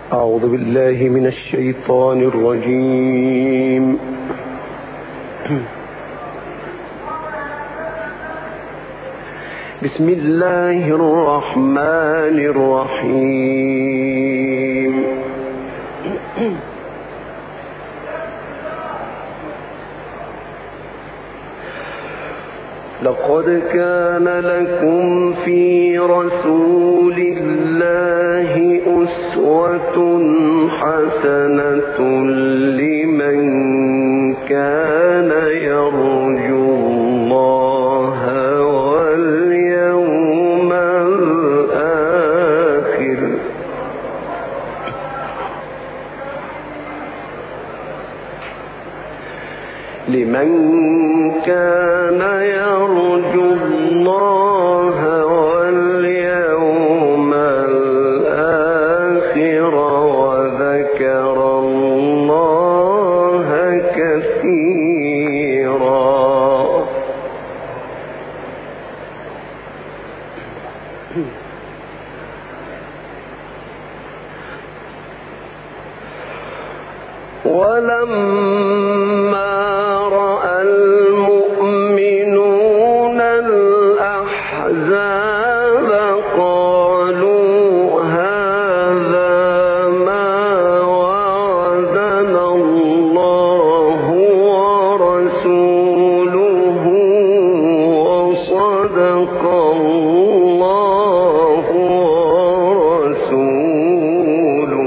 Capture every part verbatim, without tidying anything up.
أعوذ بالله من الشيطان الرجيم. بسم الله الرحمن الرحيم. لقد كان لكم في رسول الله أسوة حسنة لمن كان يرجو الله واليوم الآخر لمن كان يرجو الله واليوم الآخر وذكر الله كثيرا. ولما رأى المؤمنون الأحزاب قالوا هذا ما وعدنا الله ورسوله وصدق الله ورسوله.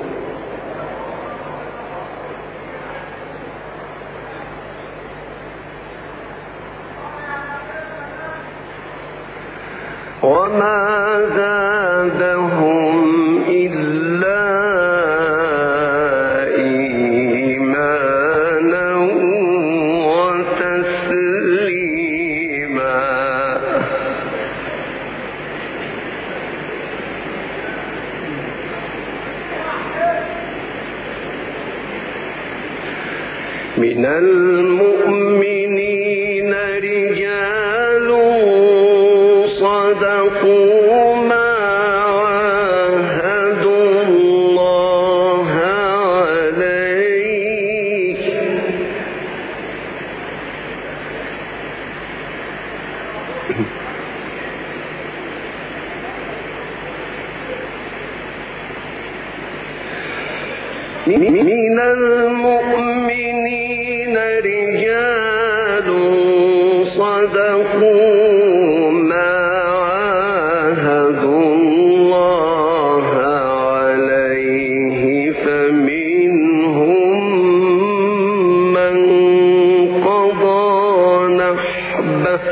وما زادهم إلا إيمانا وتسليما. من المؤمنين رجال صدقوا ما عاهدوا الله عليه من المؤمنين رجال صدقوا ما عاهدوا الله عليه فمنهم من قضى نحبه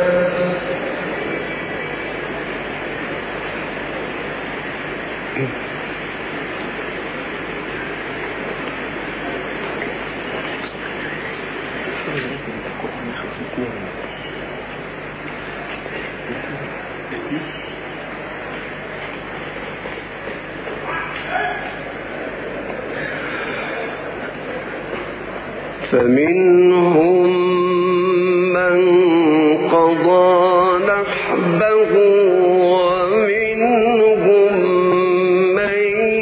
فمنهم من قضى نحبه ومنهم من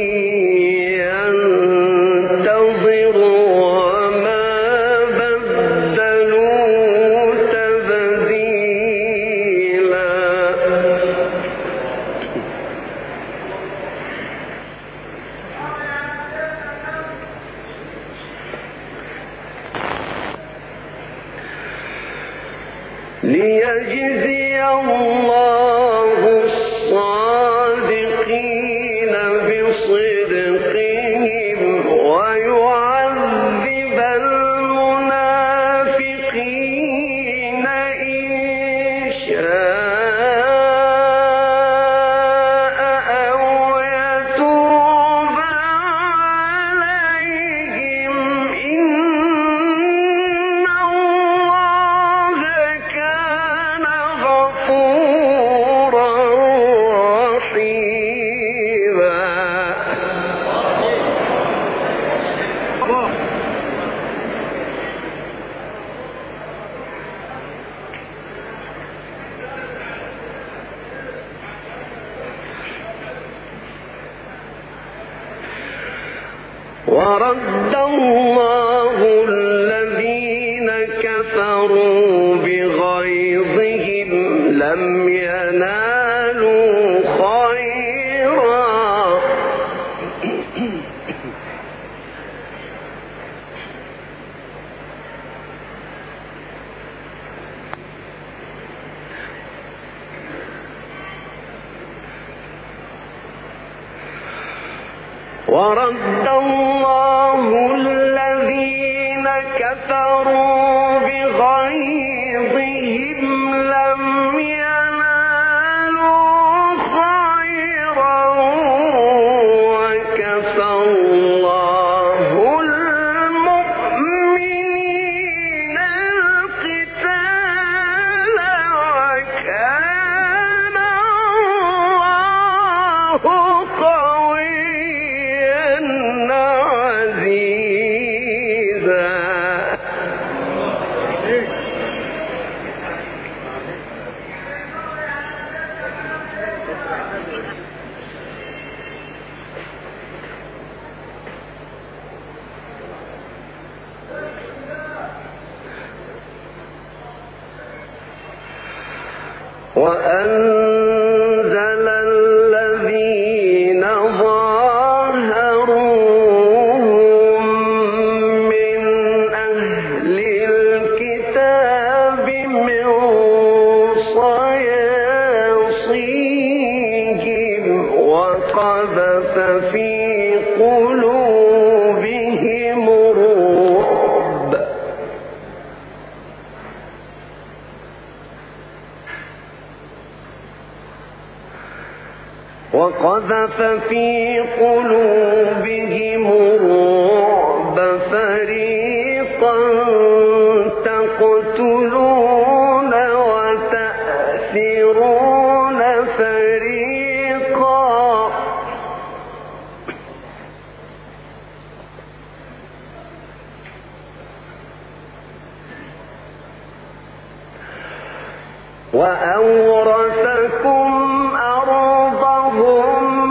ينتظر وما بدلوا تبديلا. ليجزي الله الصادقين بصدقهم ويعذب المنافقين إن شاء أو يتوب عليهم إن الله كان غفورا ورد الله الذين كفروا بغيظهم لم ينالوا خيرا ورد الله الذين كفروا بغيظهم لم ينالوا خيرا وكفى الله المؤمنين القتال وكان الله قويا عزيزا. وأنزل الذين ظاهروهم من أهل الكتاب من صياصيهم وقذف في قلوبهم الرعب وقذف في قلوبهم الرعب فريقا تقتلون وتأسرون فريقا وأورثكم أرضهم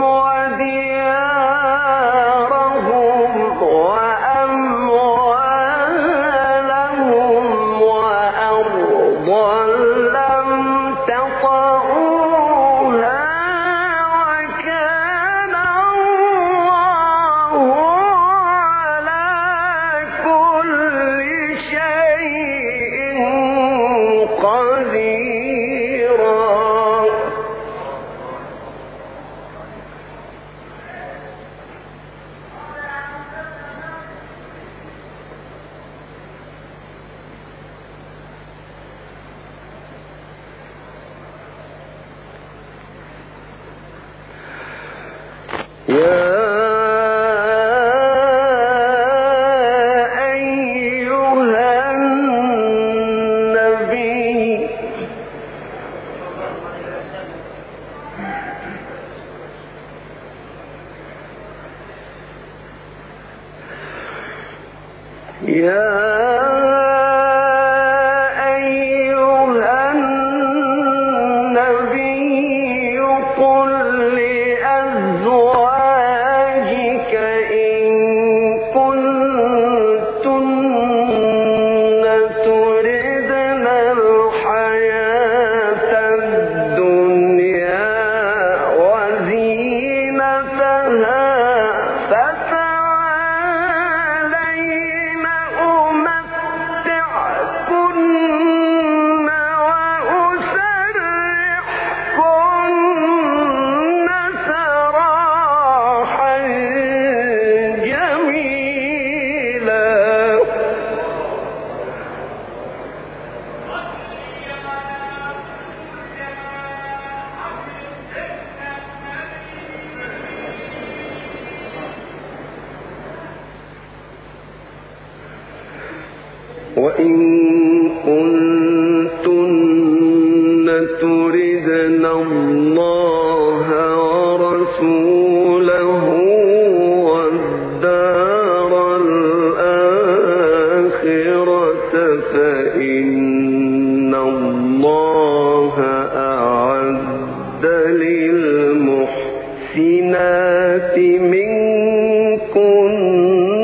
وديارهم وأموالهم وأرضا لم تطئوها وكان الله على كل شيء قديرا. يا أيها النبي يا أيها النبي قل لأزواجك إن كنتن تردن الحياة الدنيا وزينتها فتعالين أمتعكن وأسرحكن سراحا جميلا. وإن كنتن تردن الله ورسوله والدار الآخرة فإن الله أعد للمحسنات منكن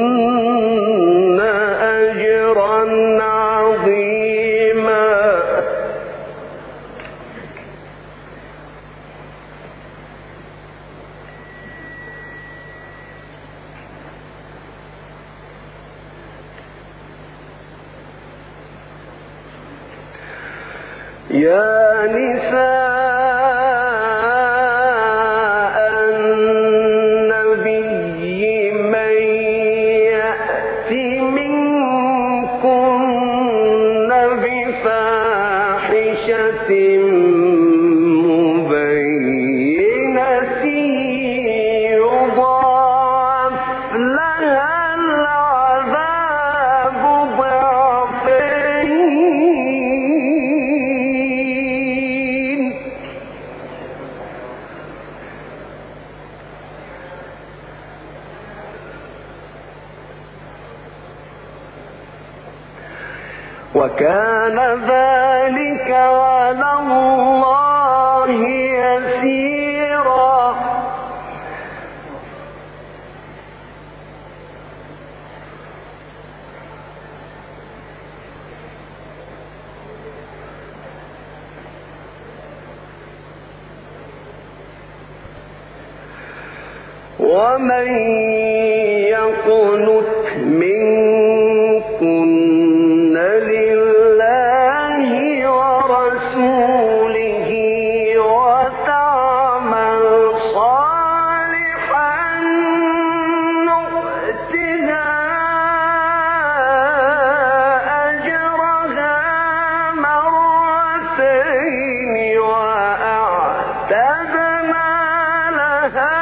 يا نساء النبي من يأت منكن بفاحشة مبينة يضاعف لها العذاب ضعفين. وكان ذلك على الله يسيرا. ومن يقنت منكن لله ورسوله وتعمل صالحا نؤتها أجرها مرتين وأعتدنا لها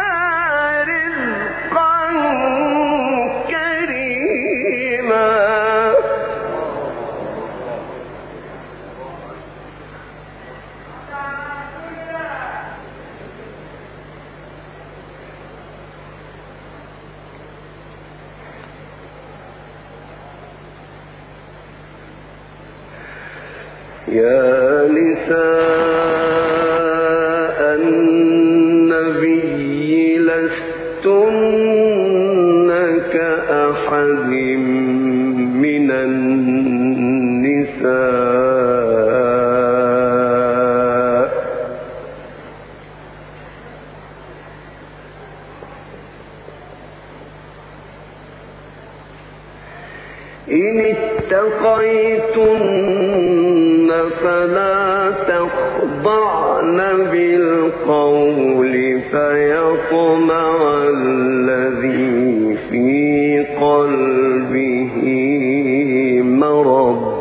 يا نساء النبي لستن كأحد من النساء إن اتقيتن فلا تخضعن بالقول فيطمع الذي في قلبه مرض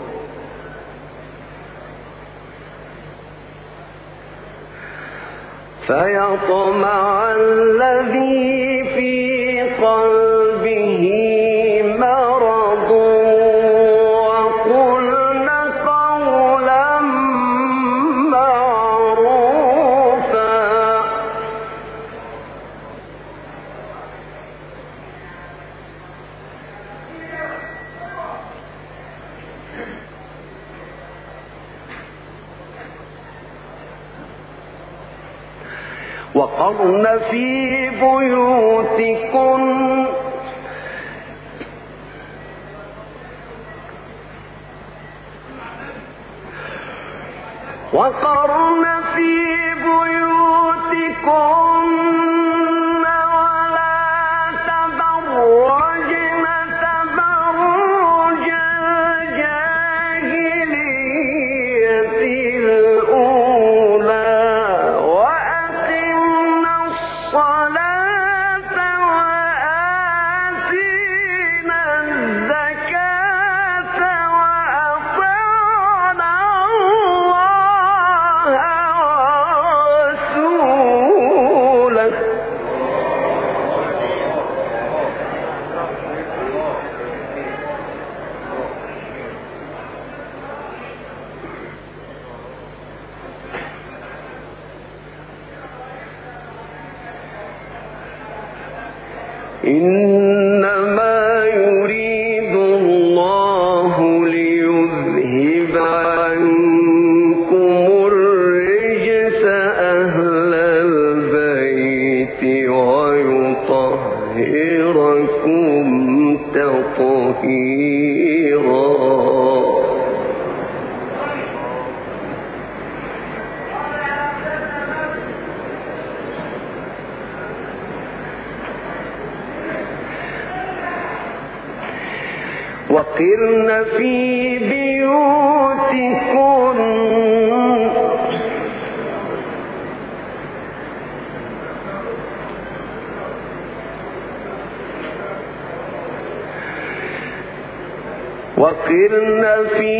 فيطمع الذي في قلبه مرض وقلن قولا معروفا. وقرن في بيوتكن وقرن في بيوتكن ولا تبرجن تبرج الجاهلية الأولى وأقمنا الصلاة وآتينا الزكاة وأطعنا الله ورسوله. إنما يريد الله ليذهب عنكم الرجس أهل البيت ويطهركم تطهيرا. وقرن في بيوتكن وقرن في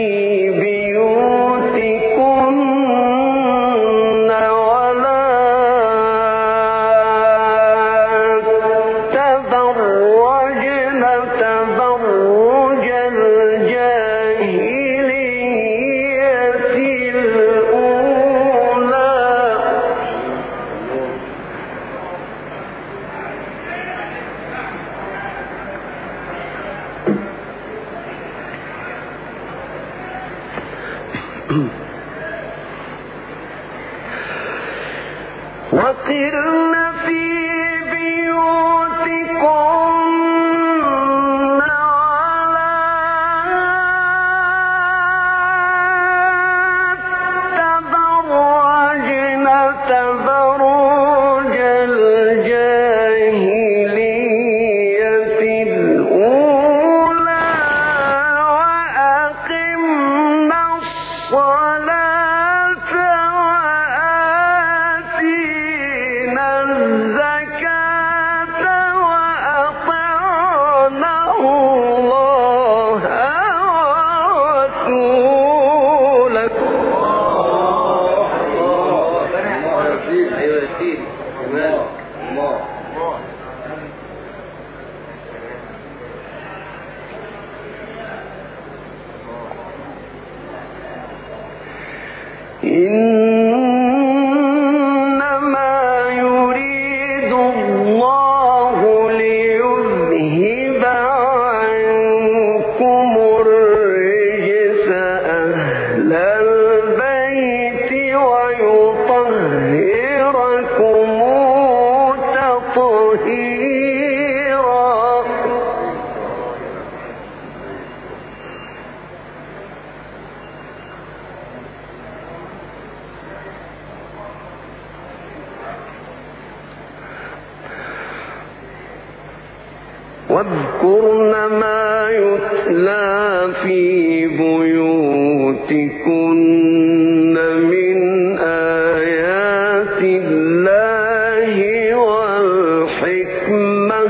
بيوتكن ولا تبرجن تبرج الجاهلية الأولى وقرن في بيوتكن ولا تبرجن تبرج الجاهلية الأولى وأقمنا الصلاة وآتينا الزكاة وأطعنا الله ورسوله. إنما يريد الله ليذهب عنكم الرجس أهل البيت ويطهركم تطهيرا. واذكرن ما يتلى في بيوتكن من آيات الله والحكمة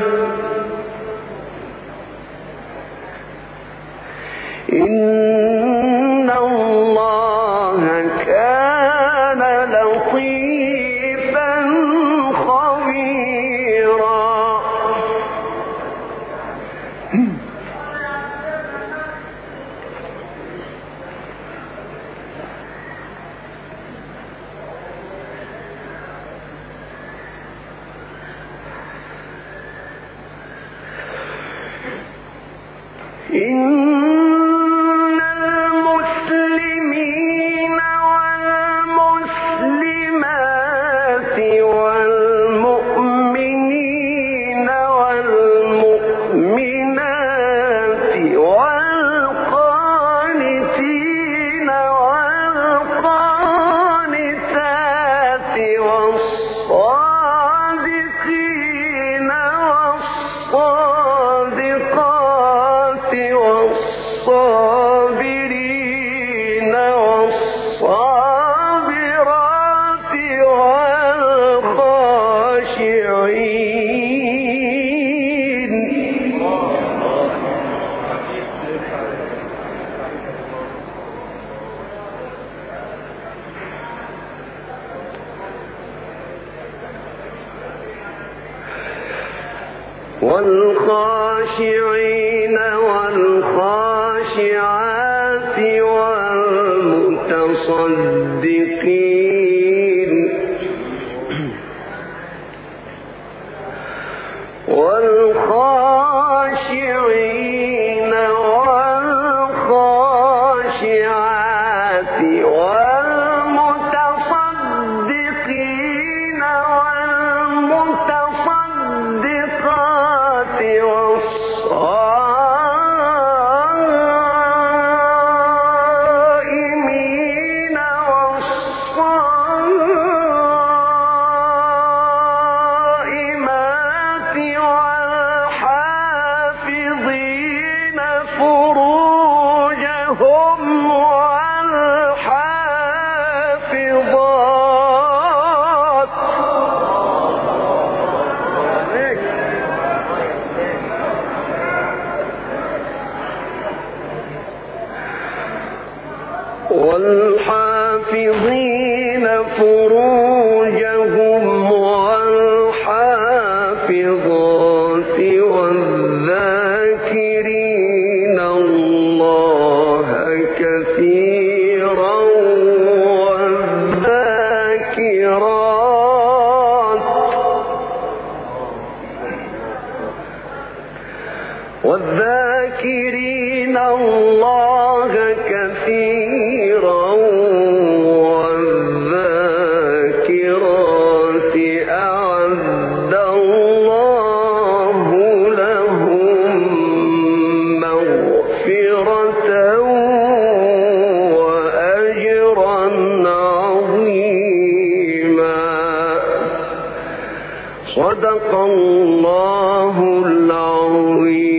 إن الله كان لطيفا خبيرا. إن المسلمين والمسلمات والمؤمنين والمؤمنات والقانتين والقانتات والصادقين والصادقات والصابرين والصابرات والخاشعين والخاشعين والخاشعات والمتصدقين والخاشعين والخاشعات والمتصدقين والمتصدقات والصائمين والصائمات والحافظين والحافظين فروجهم والحافظات والذاكرين الله كثيرا والذاكرات والذاكرين الله كثيرا والذاكرات أعد الله لهم مغفرة وأجرا عظيما. صدق الله العظيم.